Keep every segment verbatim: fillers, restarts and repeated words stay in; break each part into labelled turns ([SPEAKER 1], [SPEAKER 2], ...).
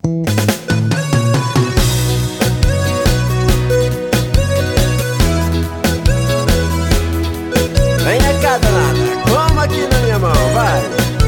[SPEAKER 1] Venha cá, danada, como aqui na minha mão, vai.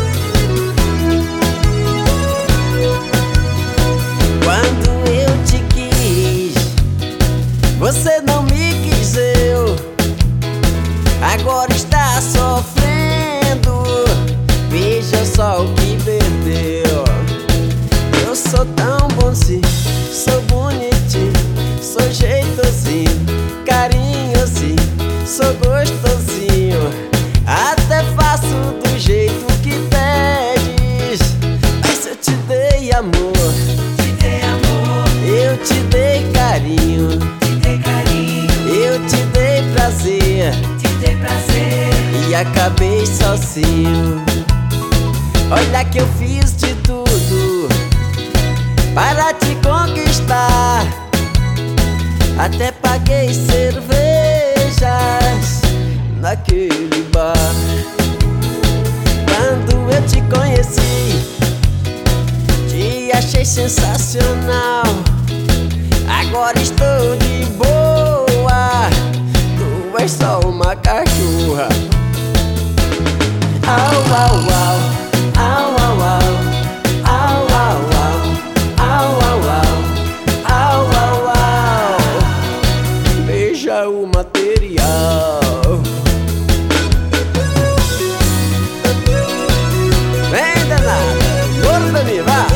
[SPEAKER 1] Quando eu te quis, você não me quis eu. Agora está sofrendo, veja só o que perdeu. Eu sou tão bonzinho, sou bonitinho, sou jeitosinho, carinhosinho, sou gostosinho, até faço do jeito que pedes. Mas eu te dei amor,
[SPEAKER 2] Te dei amor,
[SPEAKER 1] eu te dei carinho,
[SPEAKER 2] te dei carinho,
[SPEAKER 1] eu te dei prazer
[SPEAKER 2] te dei prazer.
[SPEAKER 1] e acabei sozinho. Olha que eu fiz de tudo para te conquistar, até paguei cervejas naquele bar. Quando eu te conheci, te achei sensacional. Agora estou de boa, tu és só uma cachorra. Au, au, au, au, au, au, au, au, au, au, au, au, au. Veja o material. Vem, danada, bora pra mim, vá.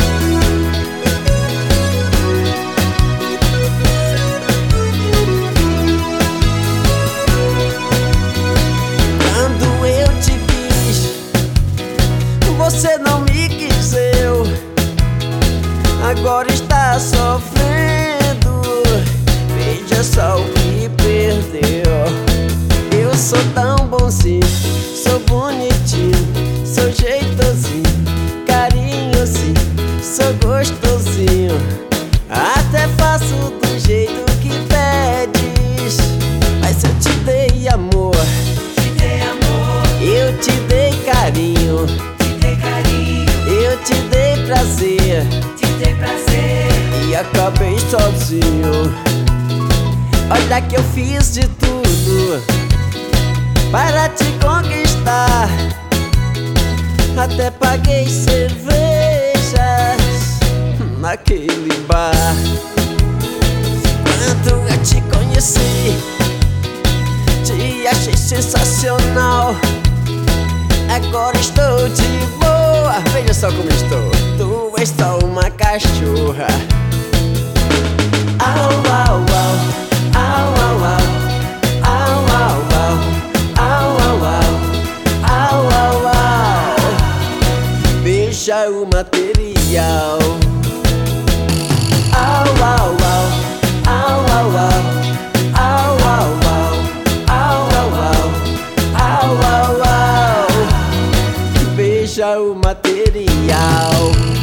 [SPEAKER 1] Quando eu te quis, você não me quis eu. Agora está sofrendo, veja só o que perdeu. Eu sou tão bonzinho, sou bonitinho, sou jeitosinho, carinhosinho, sou gostosinho, até faço do jeito que pedes. Mas eu te dei amor,
[SPEAKER 2] Te dei amor,
[SPEAKER 1] eu te dei carinho,
[SPEAKER 2] te dei carinho,
[SPEAKER 1] eu te dei prazer
[SPEAKER 2] te dei prazer.
[SPEAKER 1] e acabei sozinho. Olha que eu fiz de tudo para te conquistar, até paguei cervejas naquele bar. Quando eu te conheci, te achei sensacional. Agora estou de boa, veja só como estou. Tu és só uma cachorra. Au, au, au, au, au, au, au, au, au, au, au, au, au. Veja o material. Au, au, au, au, au, au, au, au, au, au, au, au, au. Veja o material.